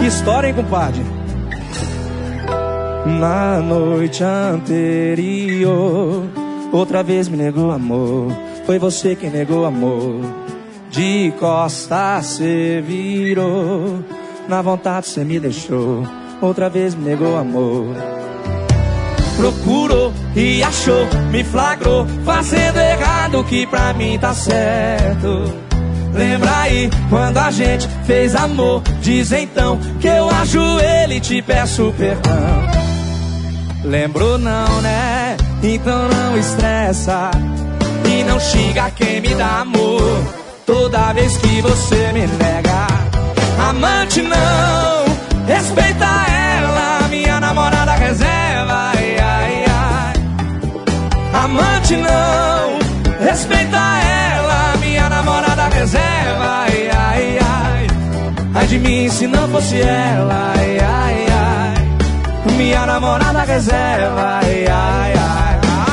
Que história, hein, compadre? Na noite anterior, outra vez me negou amor. Foi você quem negou amor. De costas cê virou, na vontade cê me deixou. Outra vez me negou amor. Procurou e achou, me flagrou, fazendo errado que pra mim tá certo. Lembra aí quando a gente fez amor? Diz então que eu ajoelho e te peço perdão. Lembrou não, né? Então não estressa e não xinga quem me dá amor. Toda vez que você me nega, amante não, respeita ela, minha namorada reserva. Ai, ai, ai. Amante não, respeita ela, minha namorada reserva. Ai, ai, ai. Ai de mim se não fosse ela. Ai, ai, ai. Minha namorada reserva. Ai, ai, ai.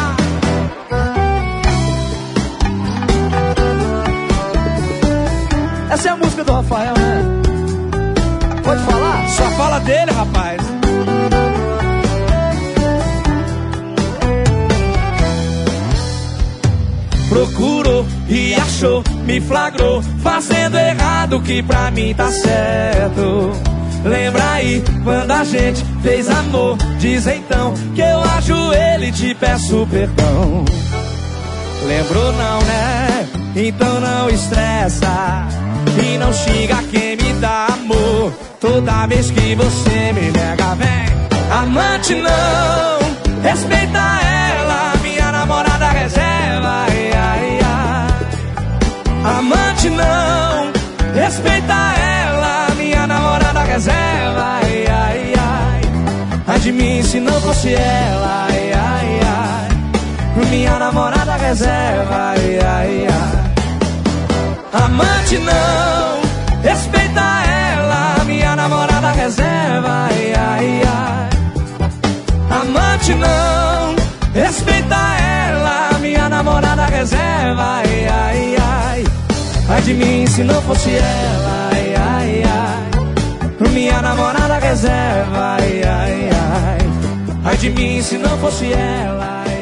Essa é a música do Rafael, né? Pode falar? Só fala dele, rapaz. Procurou e achou, me flagrou, fazendo errado que pra mim tá certo. Lembra aí quando a gente fez amor? Diz então que eu ajoelho e te peço perdão. Lembrou não, né? Então não estressa e não xinga quem me dá amor. Toda vez que você me nega, vem. Amante não, respeita ela, minha namorada reserva. Ai, ai, ai. Amante não, respeita ela, minha namorada reserva. Ai, ai, ai. Ai de mim se não fosse ela. Ai, ai, ai. Minha namorada reserva. Ai, ai, ai. Amante não, respeita ela, minha namorada reserva. Ai, ai, ai. Amante não, respeita ela, minha namorada reserva. Ai, ai, ai. Ai de mim se não fosse ela. Ai, ai, ai. Minha namorada reserva. Ai, ai, ai. Ai de mim se não fosse ela. Ai,